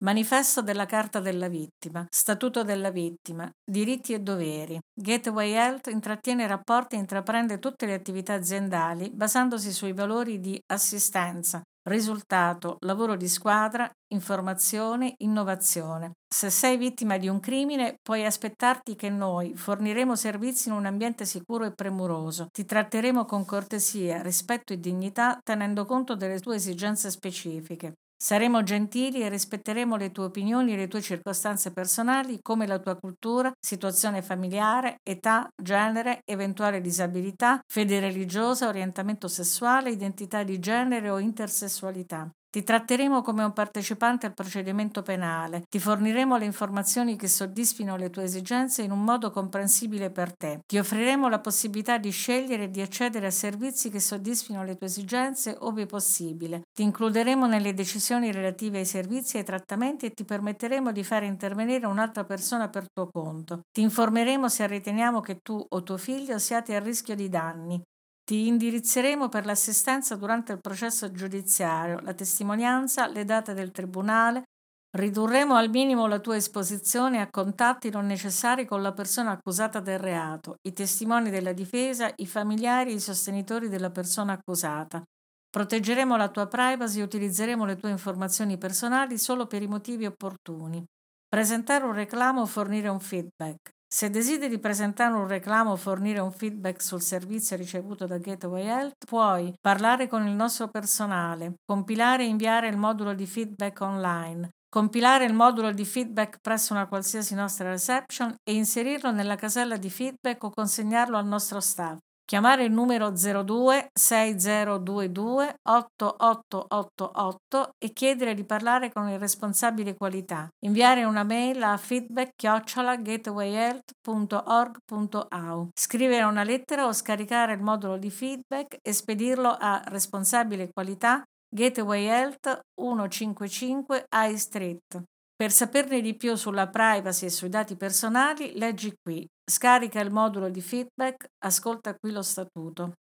Manifesto della Carta della Vittima, Statuto della Vittima, Diritti e doveri. Gateway Health intrattiene rapporti e intraprende tutte le attività aziendali basandosi sui valori di assistenza, risultato, lavoro di squadra, informazione, innovazione. Se sei vittima di un crimine, puoi aspettarti che noi forniremo servizi in un ambiente sicuro e premuroso. Ti tratteremo con cortesia, rispetto e dignità, tenendo conto delle tue esigenze specifiche. Saremo gentili e rispetteremo le tue opinioni e le tue circostanze personali, come la tua cultura, situazione familiare, età, genere, eventuale disabilità, fede religiosa, orientamento sessuale, identità di genere o intersessualità. Ti tratteremo come un partecipante al procedimento penale, ti forniremo le informazioni che soddisfino le tue esigenze in un modo comprensibile per te. Ti offriremo la possibilità di scegliere e di accedere a servizi che soddisfino le tue esigenze ove possibile. Ti includeremo nelle decisioni relative ai servizi e ai trattamenti e ti permetteremo di fare intervenire un'altra persona per tuo conto. Ti informeremo se riteniamo che tu o tuo figlio siate a rischio di danni. Ti indirizzeremo per l'assistenza durante il processo giudiziario, la testimonianza, le date del tribunale. Ridurremo al minimo la tua esposizione a contatti non necessari con la persona accusata del reato, i testimoni della difesa, i familiari e i sostenitori della persona accusata. Proteggeremo la tua privacy e utilizzeremo le tue informazioni personali solo per i motivi opportuni. Presentare un reclamo o fornire un feedback. Se desideri presentare un reclamo o fornire un feedback sul servizio ricevuto da Gateway Health, puoi parlare con il nostro personale, compilare e inviare il modulo di feedback online, compilare il modulo di feedback presso una qualsiasi nostra reception e inserirlo nella casella di feedback o consegnarlo al nostro staff. Chiamare il numero 02 6022 8888 e chiedere di parlare con il responsabile qualità. Inviare una mail a feedback@gatewayhealth.org.au. Scrivere una lettera o scaricare il modulo di feedback e spedirlo a responsabile qualità Gateway Health 155 High Street. Per saperne di più sulla privacy e sui dati personali, leggi qui. Scarica il modulo di feedback, ascolta qui lo statuto.